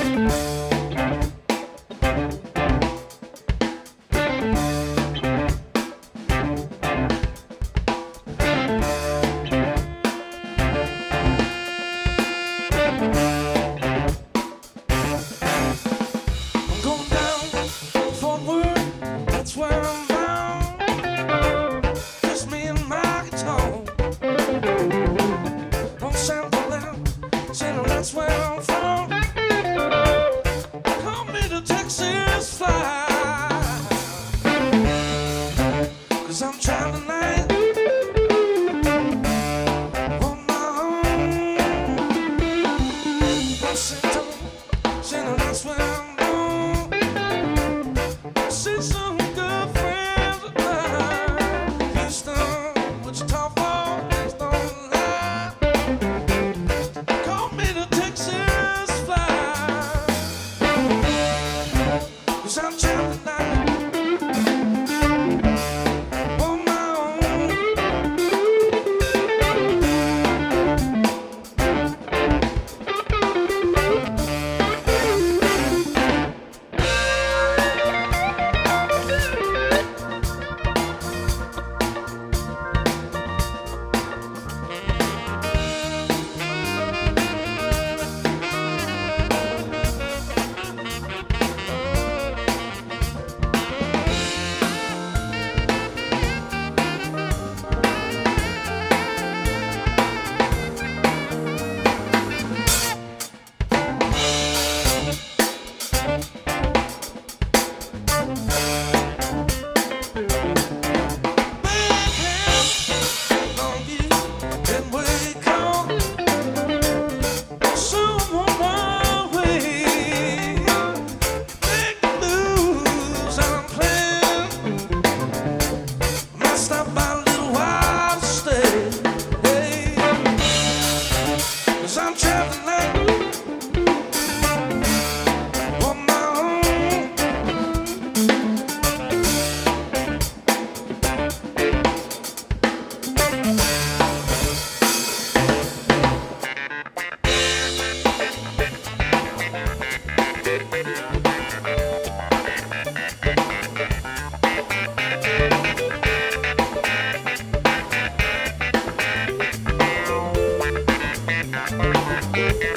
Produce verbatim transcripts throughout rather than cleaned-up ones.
Thank you.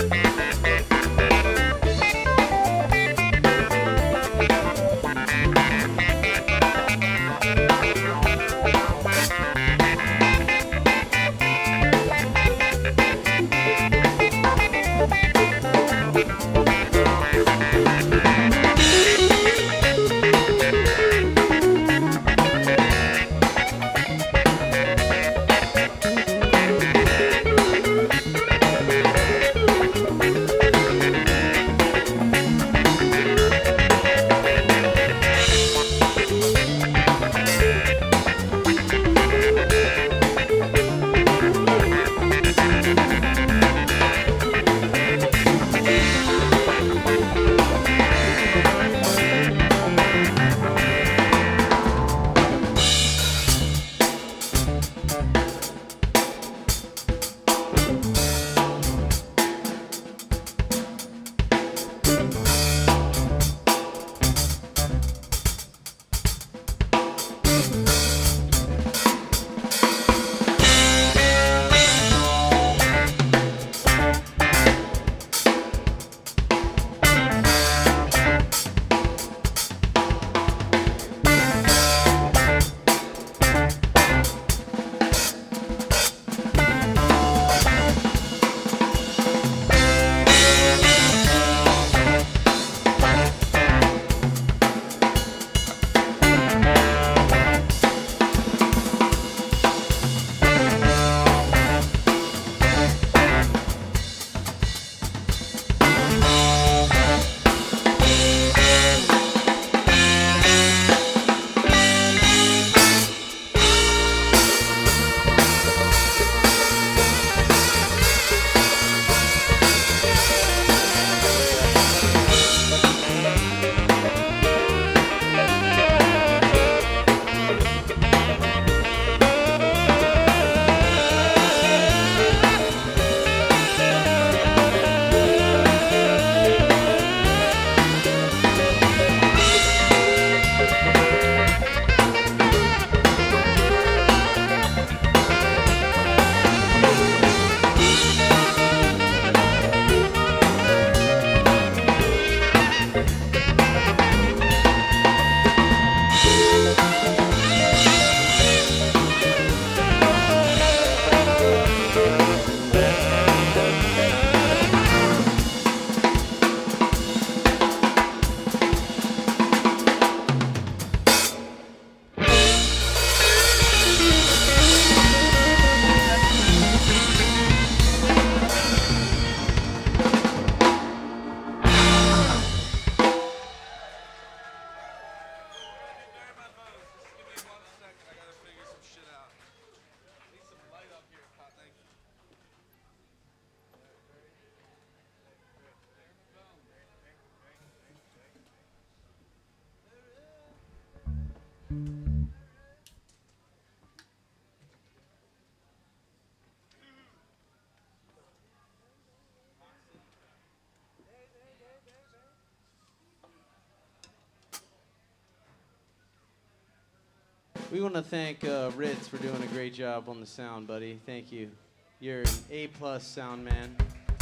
We want to thank uh, Ritz for doing a great job on the sound, buddy. Thank you. You're an A-plus sound man.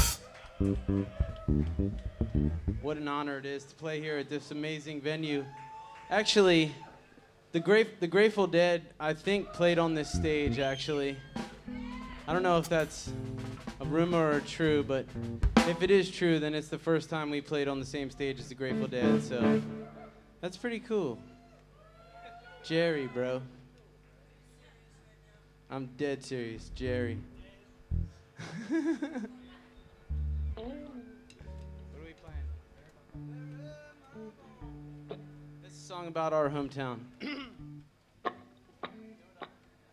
What an honor it is to play here at this amazing venue. Actually, the, Gra- the Grateful Dead, I think, played on this stage, actually. I don't know if that's a rumor or true, but if it is true, then it's the first time we played on the same stage as the Grateful Dead, so that's pretty cool. Jerry, bro. I'm dead serious, Jerry. What are we playing? This is a song about our hometown.